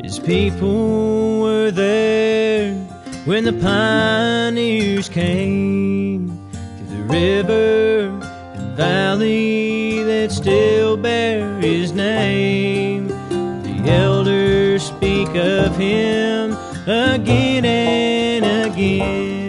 His people were there when the pioneers came to the river and valley that still bear his name. The elders speak of him again and again.